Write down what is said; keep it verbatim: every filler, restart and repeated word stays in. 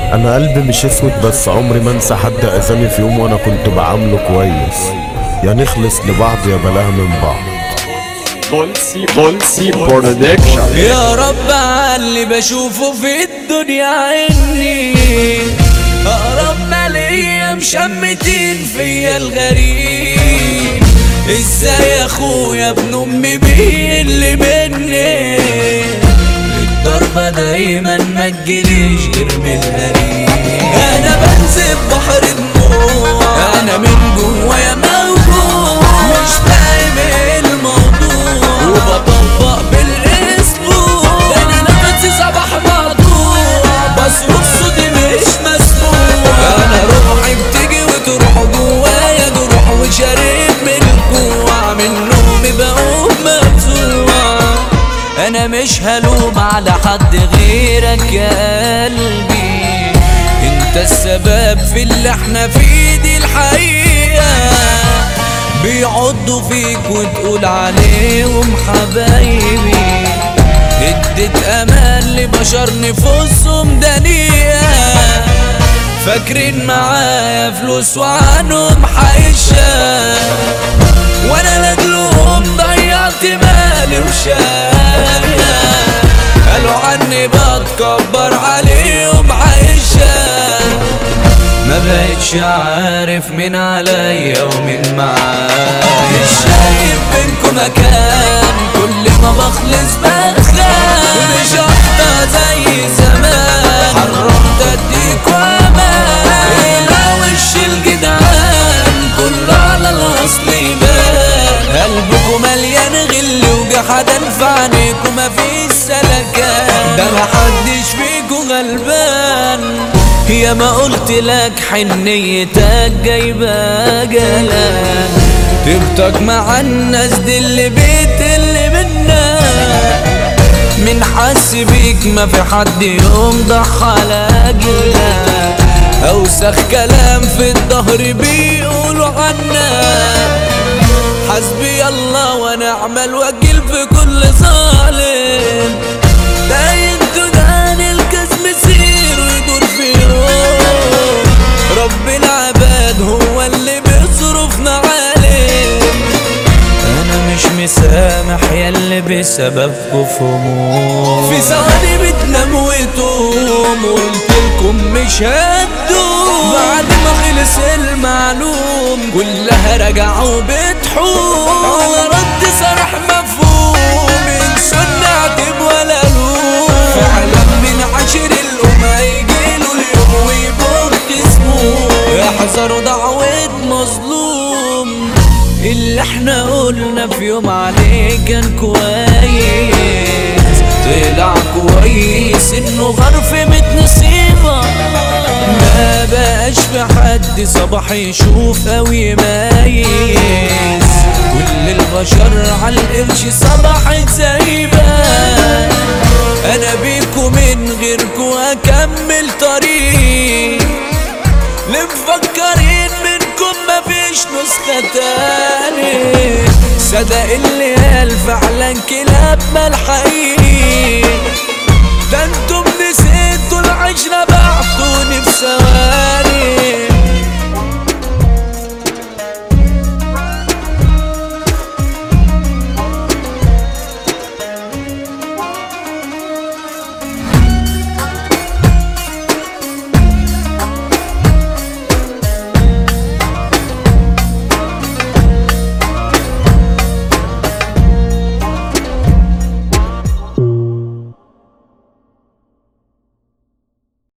انا قلبي مش اسود، بس عمري ما انسى حد اذاني في يوم وانا كنت بعامله كويس. يا نخلص لبعض يا بلاها من بعض. بولسي بولسي برودكشن. يا رب عاللي بشوفه في الدنيا عني، اقرب ما ليا مشمتين فيا الغريب. ازاي يا اخويا ابن امي بيقل مني، الضربة دايما ما تجيليش غير من القريب. انا بنزل بحر دموع، انا من جوايا موجوع، مش فاهم ايه الموضوع وبطبق بالاسبوع. انا نفسي صباح مقطوع، بصرخ صوتي مش مسموع. انا روحي بتيجي وتروح جوايا جروح، وشارب من الجوع، من نومي بقوم مفزوع. انا مش هلوم على حد غيرك يا قلبي، انت السبب في اللي احنا فيه دي الحقيقة. بيعضوا فيك وتقول عليهم حبايبي، اديت امان لبشر نفوسهم دنيئة. فاكرين معايا فلوس وعنهم حيشة، وانا لاجلهم ضيعت مالي وشاية. قالوا عني بتكبر عليهم عايشة، ما بقتش عارف مين عليا ومين معايا. مش شايف بينكم مكان، كل ما بخلص بخاف. مش هفضل زي زمان، حرمت اديكوا امان. لا وش الجدعان كله على الاصل يبان، قلبكوا مليان غل وجحدان، في عينيكوا مفيش سلكان. ده محدش فيكوا غلبان، يا ما قلت لك حنيتك جايبه جلال. طيبتك مع الناس دي اللي بيت اللي منا، من حس بيك ما في حد يوم ضحى لاجلك. اوسخ كلام في الظهر بيقولوا عنا، حسبي الله ونعم الوكيل في كل ظالم. ده انتوا دان الكاس مسير ويدور في يوم، رب العباد هو اللي بيصرفنا عليه. انا مش مسامح ياللي بسببكوا في هموم، في ثواني بتنام وتقوم، وقلتلكم مش هتدوم. بعد ما خلص المعلوم كلها رجعوا بتحوم، على رد صرح مفهوم، انسوا النعتب ولا لوم. فعلا من عشر الأمة يجيله اليوم ويبقوا ابتسموم. احذروا دعوة مظلوم، اللي احنا قلنا في يوم عليه كان كويس، طلع كويس انه غرف متنصيبة. ما بقاش في حد صباح يشوف او يميز، كل البشر عالقرش صباح سايبة. انا بيكو من غيركو اكمل طريق، اللي مفكرين منكم مفيش نسخة تاني. صدق اللي قال فعلا كلاب ملحقين، ده انتم